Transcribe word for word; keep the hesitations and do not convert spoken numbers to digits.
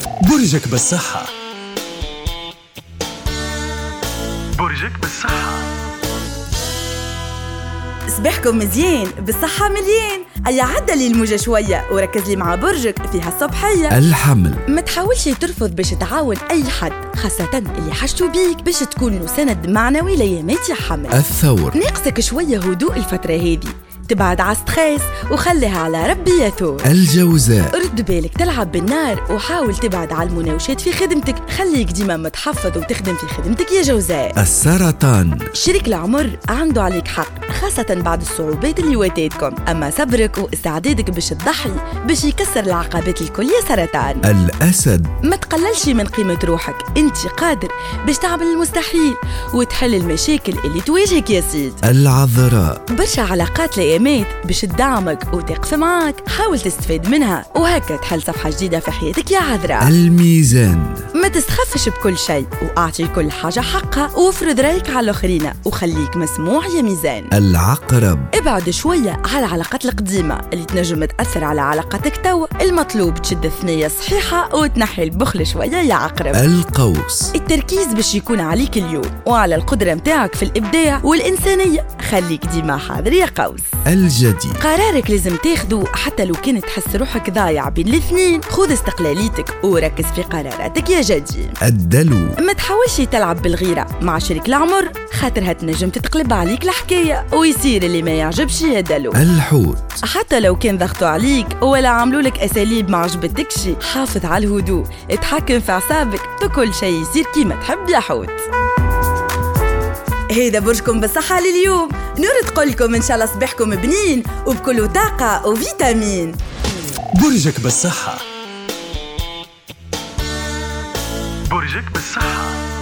برجك بالصحة. برجك بالصحة. صباحكم مزيان بالصحة مليان. أي عدى لي الموجة شوية وركز لي مع برجك فيها الصبحية. الحمل. ما تحاولش ترفض باش تعاون أي حد، خاصة اللي حشتوا بيك باش تكون له سند معنوي ليامات يا حمل. الثور. ناقصك شوية هدوء الفترة هذه، تبعد على ستريس وخليها على ربي يا ثور. الجوزاء. رد بالك تلعب بالنار وحاول تبعد على المناوشات في خدمتك، خليك ديما متحفظ وتخدم في خدمتك يا جوزاء. السرطان. شريك العمر عنده عليك حق، خاصة بعد الصعوبات اللي واتتكم، أما صبرك واستعدادك باش تضحي باش يكسر العقبات الكل يا سرطان. الأسد. ما تقللش من قيمة روحك، انت قادر باش تعمل المستحيل وتحل المشاكل اللي تواجهك يا سيد. العذراء. برشا علاقات لأيامات باش تدعمك وتقف معاك، حاول تستفيد منها وهكا تحل صفحة جديدة في حياتك يا عذراء. الميزان. ما تستخفش بكل شيء وأعطي كل حاجة حقها وافرض رايك على الآخرين وخليك مسموع يا ميزان. العقرب. ابعد شوية على العلاقات القديمة اللي تنجم تأثر على علاقتك توا، المطلوب تشد الثنية الصحيحة وتنحي البخل شوية يا عقرب. القوس. التركيز باش يكون عليك اليوم وعلى القدرة متاعك في الإبداع والإنسانية، خليك ديما حاضر يا قوس. الجدي. قرارك لازم تاخده حتى لو كنت تحس روحك ضايع بين الاثنين، خذ استقلاليتك وركز في قراراتك يا جدي. الدلو. ما تحاولش تلعب بالغيرة مع شريك العمر، خاطرها تنجم تتقلب عليك الحكاية ويصير اللي ما يعجبش يا دلو. الحوت. حتى لو كان ضغطوا عليك ولا عملوا لك أساليب ما عجبتكش، حافظ على الهدوء، اتحكم في أعصابك، وكل شيء يصير كيما تحب يا حوت. هيدا برجكم بالصحة لليوم، نور تقولكم إن شاء الله صباحكم بنين وبكل طاقة وفيتامين. برجك بالصحة. برجك بالصحة.